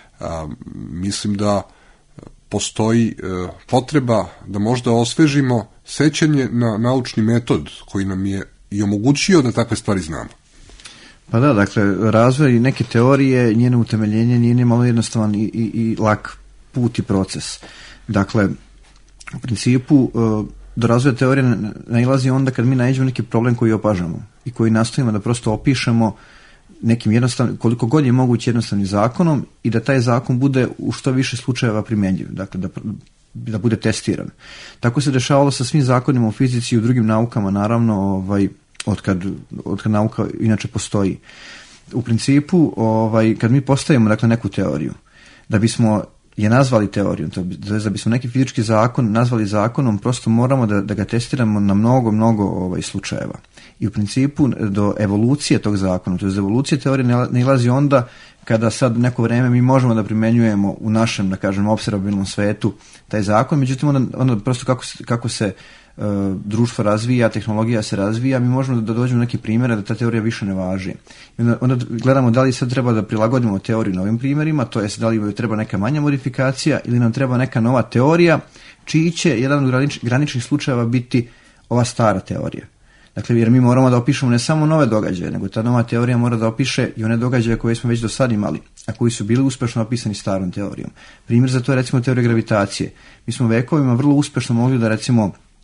Mislim da postoji potreba da možda osvežimo sećanje na naučni metod koji nam je i omogućio da takve stvari znamo. Pa da, dakle, razvoj neke teorije, njeno utemeljenje nije malo jednostavan i lak put i proces. Dakle, u principu, do razvoja teorije nailazi onda kad mi naiđemo neki problem koji opažamo i koji nastojimo da prosto opišemo nekim jednostavnim, koliko god je moguće jednostavnim zakonom i da taj zakon bude u što više slučajeva primjenjiv, dakle da bude testiran. Tako se dešavalo sa svim zakonima u fizici i u drugim naukama, naravno, otkad nauka inače postoji. U principu, kad mi postavimo dakle neku teoriju, da bismo je nazvali teorijom, da bismo neki fizički zakon nazvali zakonom, prosto moramo da ga testiramo na mnogo slučajeva. I u principu do evolucije tog zakona, to je evolucije teorije nailazi onda kada sad neko vreme mi možemo da primenjujemo u našem, da kažem, observabilnom svetu taj zakon, međutim onda prosto kako se društvo razvija, tehnologija se razvija, mi možemo da dođemo do nekih primjera da ta teorija više ne važi. I onda gledamo da li sad treba da prilagodimo teoriju novim primjerima, to jest da li treba neka manja modifikacija ili nam treba neka nova teorija, čiji će jedan od graničnih slučajeva biti ova stara teorija. Dakle, jer mi moramo da opišemo ne samo nove događaje, nego ta nova teorija mora da opiše i one događaje koje smo već do sad imali, a koji su bili uspešno opisani starom teorijom. Primjer za to je recimo teorija gravitacije. Mi smo vekovima vrlo uspešno mogli da recimo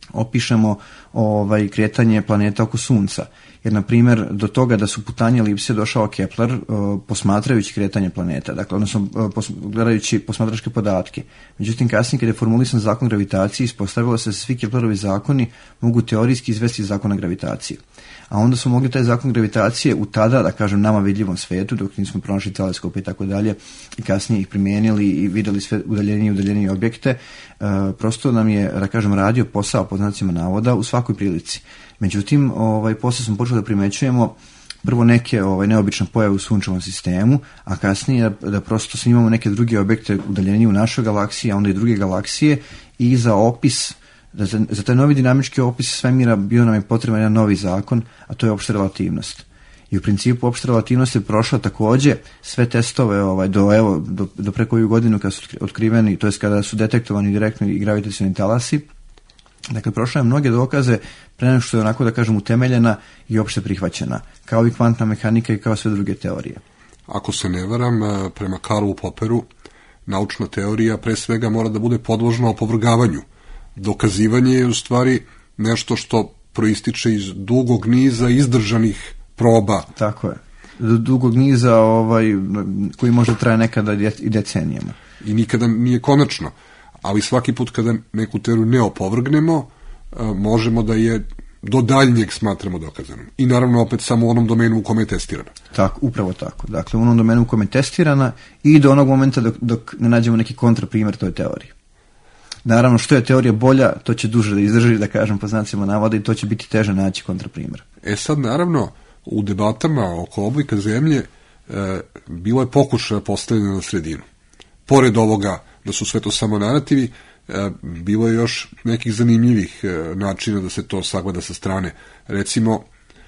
opišemo kretanje planeta oko Sunca. Jer, na primjer, do toga da su putanje elipse došao Kepler posmatrajući kretanje planeta, dakle, odnosno gledajući posmatračke podatke. Međutim, kasnije, kada je formulisan zakon gravitacije, ispostavilo se da svi Keplerovi zakoni mogu teorijski izvesti iz zakona gravitacije. A onda smo mogli taj zakon gravitacije u tada, da kažem, nama vidljivom svetu, dok nismo pronašli teleskope i tako dalje, i kasnije ih primijenili i vidjeli sve udaljenije objekte, prosto nam je, da kažem, radio posao, pod znacima navoda, u svakoj prilici. Međutim, posle smo počeli da primećujemo prvo neke neobične pojave u sunčevom sistemu, a kasnije da prosto snimamo neke druge objekte udaljenije u našoj galaksiji, a onda i druge galaksije, i za opis, za taj novi dinamički opis svemira bio nam je potreban jedan novi zakon, a to je opšta relativnost. I u principu opšta relativnost je prošla takođe sve testove do pre koju godinu kada su otkriveni, to jest kada su detektovani direktno i gravitacioni talasi. Dakle, prošla je mnoge dokaze pre nego što je, onako da kažem, utemeljena i opšte prihvaćena, kao i kvantna mehanika i kao sve druge teorije. Ako se ne varam, prema Karlu Popperu, naučna teorija pre svega mora da bude podložna opovrgavanju. Dokazivanje je u stvari nešto što proističe iz dugog niza izdržanih proba. Tako je. Dugog niza koji možda traje nekada i decenijama. I nikada nije konačno. Ali svaki put kada neku teoriju ne opovrgnemo, možemo da je do daljnjeg smatramo dokazanom. I naravno opet samo u onom domenu u kome je testirana. Tako, upravo tako. Dakle, u onom domenu u kome je testirana i do onog momenta dok ne nađemo neki kontraprimjer toj teoriji. Naravno, što je teorija bolja, to će duže da izdrži, da kažem, po znacima navoda, i to će biti teže naći kontraprimjer. Sad, naravno, u debatama oko oblika Zemlje bilo je pokušaja postavljena na sredinu. Pored ovoga da su sve to samo narativi, bilo je još nekih zanimljivih načina da se to sagleda sa strane. Recimo,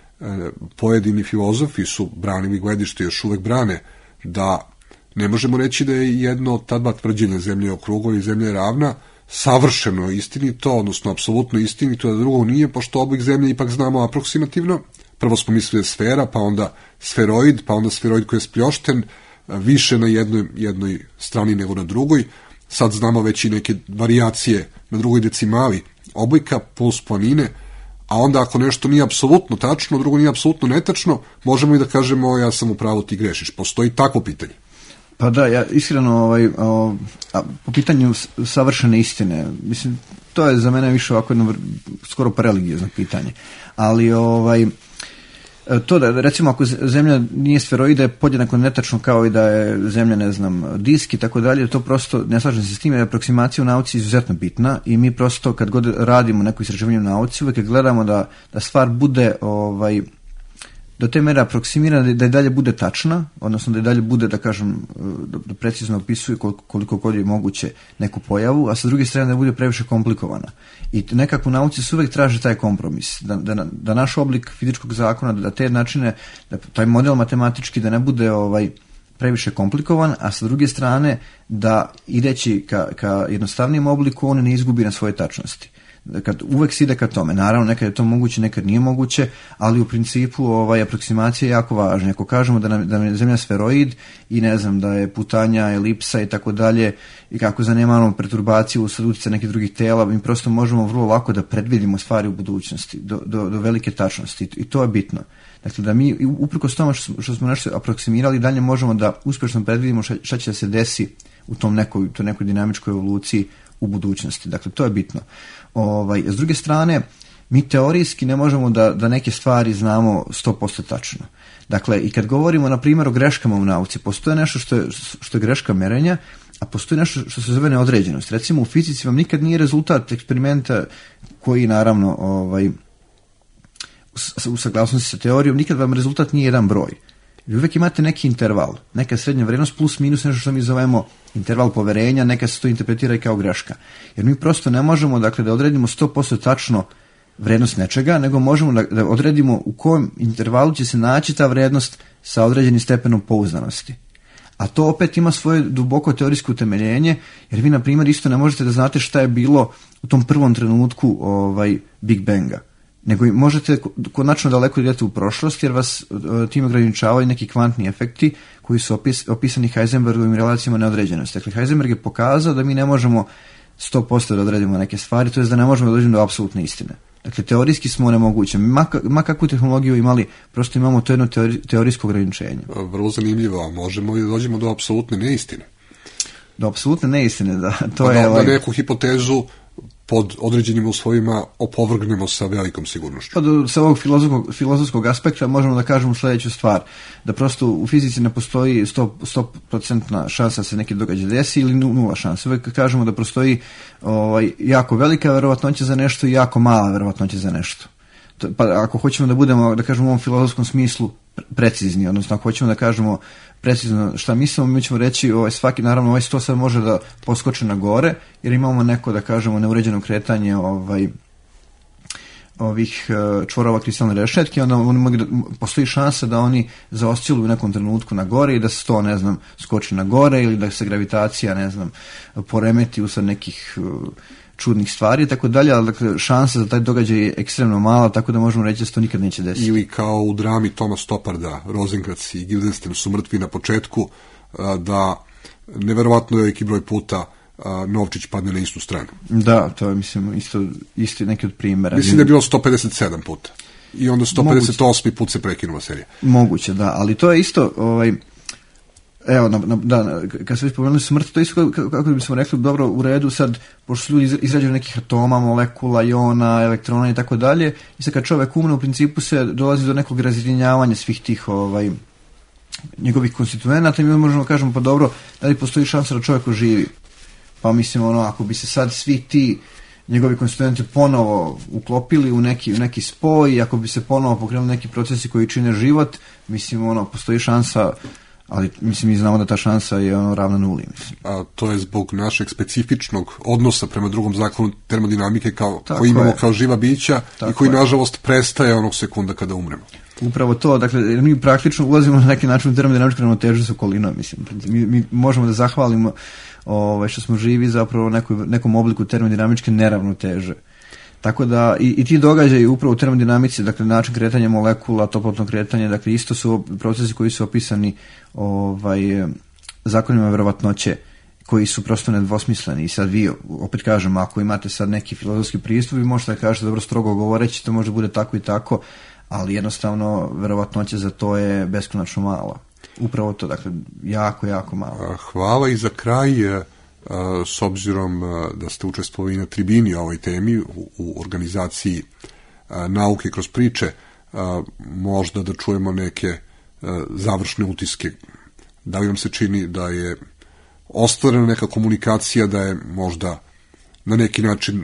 pojedini filozofi su branili gledište, još uvek brane, da ne možemo reći da je jedno od ta dva tvrđenja, Zemlja je okrugla i Zemlja je ravna, savršeno istinito, odnosno apsolutno istinito, da drugo nije, pošto oblik Zemlje ipak znamo aproksimativno. Prvo smo mislili sfera, pa onda sferoid, pa onda sferoid koji je spljošten, više na jednoj strani nego na drugoj. Sad znamo već i neke varijacije na drugoj decimali oblika plus planine, a onda ako nešto nije apsolutno tačno, drugo nije apsolutno netačno, možemo i da kažemo ja sam u pravu, ti grešiš. Postoji takvo pitanje. Pa da, ja iskreno po pitanju savršene istine, mislim, to je za mene više ovako jedno skoro pa religiozno pitanje, ali to da, recimo, ako Zemlja nije sferoida, je podjednako netačno kao i da je Zemlja, ne znam, disk i tako dalje, to prosto, ne slažem se s tim, jer aproksimacija u nauci je izuzetno bitna i mi prosto, kad god radimo neko istraživanje u nauci, uvijek gledamo da stvar bude do te mere aproksimirana, da i dalje bude tačna, odnosno da i dalje bude, da kažem, da precizno opisuje koliko god je moguće neku pojavu, a sa druge strane da bude previše komplikovana. I nekako u nauci se uvek traži taj kompromis, da naš oblik fizičkog zakona, da te načine, da taj model matematički da ne bude previše komplikovan, a sa druge strane da ideći ka jednostavnijem obliku on ne izgubi na svoje tačnosti. Uvek se ide ka tome. Naravno, nekad je to moguće, nekad nije moguće, ali u principu aproksimacija je jako važna. Ako kažemo da nam je Zemlja sferoid i ne znam da je putanja, elipsa i tako dalje, i kako zanemamo perturbaciju usred uticaja nekih drugih tela, mi prosto možemo vrlo lako da predvidimo stvari u budućnosti do velike tačnosti i to je bitno. Dakle, da mi uprkos tome što smo nešto aproksimirali, dalje možemo da uspešno predvidimo šta će da se desi u toj nekoj dinamičkoj evoluciji u budućnosti. Dakle, to je bitno. S druge strane, mi teorijski ne možemo da neke stvari znamo 100% tačno. Dakle, i kad govorimo, na primjer, o greškama u nauci, postoje nešto što je greška merenja, a postoji nešto što se zove neodređenost. Recimo, u fizici vam nikad nije rezultat eksperimenta koji, naravno, u saglasnosti sa teorijom, nikad vam rezultat nije jedan broj. Vi uvek imate neki interval, neka srednja vrednost plus minus nešto što mi zovemo interval poverenja, neka se to interpretira i kao greška. Jer mi prosto ne možemo, dakle, da odredimo 100% tačno vrednost nečega, nego možemo da odredimo u kojem intervalu će se naći ta vrednost sa određenim stepenom pouzdanosti. A to opet ima svoje duboko teorijsko utemeljenje, jer vi, na primjer, isto ne možete da znate šta je bilo u tom prvom trenutku Big Banga. Nego možete konačno daleko idete u prošlost, jer vas tim ograničavaju neki kvantni efekti koji su opisani Heisenbergovim relacijama neodređenosti. Dakle, Heisenberg je pokazao da mi ne možemo 100% da odredimo neke stvari, to je da ne možemo da dođemo do apsolutne istine. Dakle, teorijski smo onemogućeni. Ma kakvu tehnologiju imali, prosto imamo to jedno teorijsko ograničenje. Vrlo zanimljivo, a možemo i da dođemo do apsolutne neistine. Do apsolutne neistine, da. Da neku hipotezu pod određenim uslovima opovrgnemo sa velikom sigurnošću. Pa sa ovog filozofskog aspekta možemo da kažemo sljedeću stvar, da prosto u fizici ne postoji 100% šansa da se neki događaj desi ili nula šansa. Uvijek kažemo da postoji jako velika verovatnoća za nešto i jako mala verovatnoća za nešto. Pa ako hoćemo da budemo, da kažemo u ovom filozofskom smislu precizni, odnosno ako hoćemo da kažemo precizno šta mislimo, mi ćemo reći svaki, naravno ovaj sto sad može da poskoči na gore, jer imamo neko, da kažemo, neuređeno kretanje ovih čvorova kristalne rešetke, onda postoji šansa da oni zaosciluju u nekom trenutku na gore i da se to, ne znam, skoči na gore ili da se gravitacija, ne znam, poremeti usled nekih čudnih stvari i tako dalje, ali dakle, šansa za taj događaj je ekstremno mala, tako da možemo reći da se to nikad neće desiti. Ili kao u drami Toma Stopparda, Rosenkranz i Guildenstern su mrtvi na početku, da neverovatno je veliki broj puta novčić padne na istu stranu. Da, to je, mislim, isto neki od primjera. Mislim da je bilo 157 puta. I onda 158. put se prekinula serija. Moguće, da, ali to je isto, evo, kad se već spomenuli smrt, to je isto kako bismo rekli, dobro, u redu, sad, pošto su ljudi izrađuju nekih atoma, molekula, iona, elektrona i tako dalje, i sad kad čovjek umre, u principu se dolazi do nekog razjedinjavanja svih tih njegovih konstituenata i mi možemo kažemo, pa dobro, da li postoji šansa da čovjek oživi? Pa mislim, ako bi se sad svi ti njegovi konstituenti ponovo uklopili u neki spoj, ako bi se ponovo pokrenuli neki procesi koji čine život, mislim, postoji šansa, ali mislim mi znamo da ta šansa je ravna nuli. Mislim. A to je zbog našeg specifičnog odnosa prema drugom zakonu termodinamike koji imamo kao živa bića i koji nažalost prestaje onog sekunda kada umremo. Upravo to, dakle, mi praktično ulazimo na neki način u termodinamičku ravnotežu s okolinom, mislim. Mi možemo da zahvalimo što smo živi zapravo nekom obliku termodinamičke neravnoteže. Tako da i ti događaji upravo u termodinamici, dakle način kretanja molekula, toplotno kretanje, dakle isto su procesi koji su opisani zakonima verovatnoće, koji su prosto nedvosmisleni. I sad vi, opet kažem, ako imate sad neki filozofski pristup, vi možete da kažete, dobro, strogo govoreći, to može bude tako i tako, ali jednostavno verovatnoća za to je beskonačno mala. Upravo to, dakle, jako, jako malo. Hvala i za kraj, s obzirom da ste učestvovali na tribini o ovoj temi u organizaciji nauke kroz priče, možda da čujemo neke završne utiske. Da li vam se čini da je ostvarena neka komunikacija, da je možda na neki način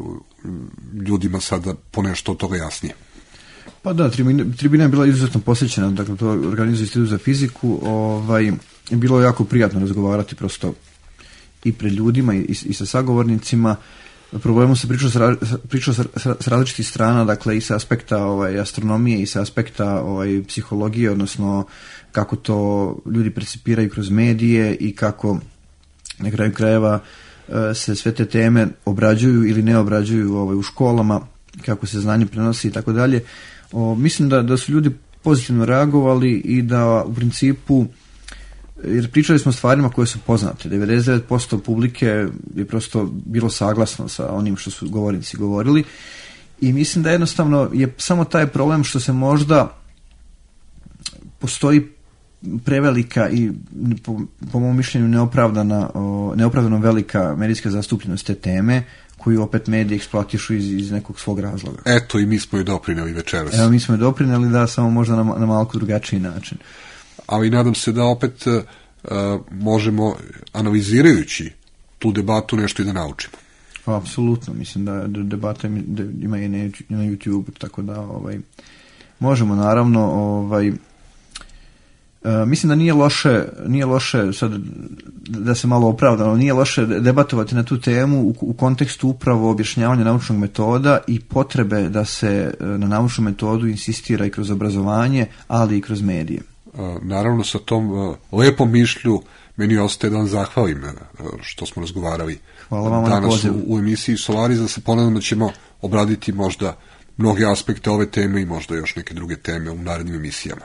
ljudima sada ponešto od toga jasnije? Pa da, tribina je bila izuzetno posjećena, dakle to organizuje Institut za fiziku, bilo je jako prijatno razgovarati prosto i pred ljudima i sa sagovornicima. Problemu se pričao s različitih strana, dakle i sa aspekta astronomije i sa aspekta psihologije, odnosno kako to ljudi percipiraju kroz medije i kako na kraju krajeva se sve te teme obrađuju ili ne obrađuju u školama, kako se znanje prenosi i tako dalje. Mislim da su ljudi pozitivno reagovali i da u principu, jer pričali smo o stvarima koje su poznate, 99% publike je prosto bilo saglasno sa onim što su govornici govorili i mislim da jednostavno je samo taj problem što se možda postoji prevelika i po mom mišljenju neopravdano velika medijska zastupljenost te teme koju opet mediji eksploatišu iz nekog svog razloga. Eto, i mi smo je doprineli večeras. Evo, mi smo je doprineli, da, samo možda na malo drugačiji način. Ali nadam se da opet možemo, analizirajući tu debatu, nešto i da naučimo. Pa, apsolutno, mislim da debata ima i na YouTube, tako da možemo naravno mislim da nije loše sad da se malo opravdano, nije loše debatovati na tu temu u kontekstu upravo objašnjavanja naučnog metoda i potrebe da se na naučnu metodu insistira i kroz obrazovanje, ali i kroz medije. Naravno, sa tom lepom mišlju meni ostaje da vam zahvalim što smo razgovarali. Hvala vama danas na pozivu. U emisiji Solaris, da se ponavljam da ćemo obraditi možda mnoge aspekte ove teme i možda još neke druge teme u narednim emisijama.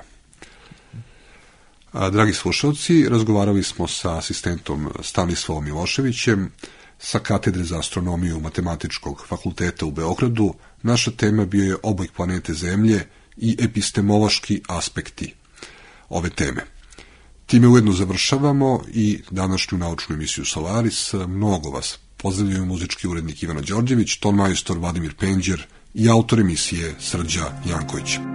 Dragi slušalci, razgovarali smo sa asistentom Stanislavom Miloševićem, Sa katedre za astronomiju Matematičkog fakulteta u Beogradu naša tema bio je oblik planete Zemlje i epistemološki aspekti ove teme. Time ujedno završavamo i današnju naučnu emisiju Solaris. Mnogo vas pozdravljaju muzički urednik Ivana Đorđević, ton majstor Vladimir Penđer i autor emisije Srđa Janković.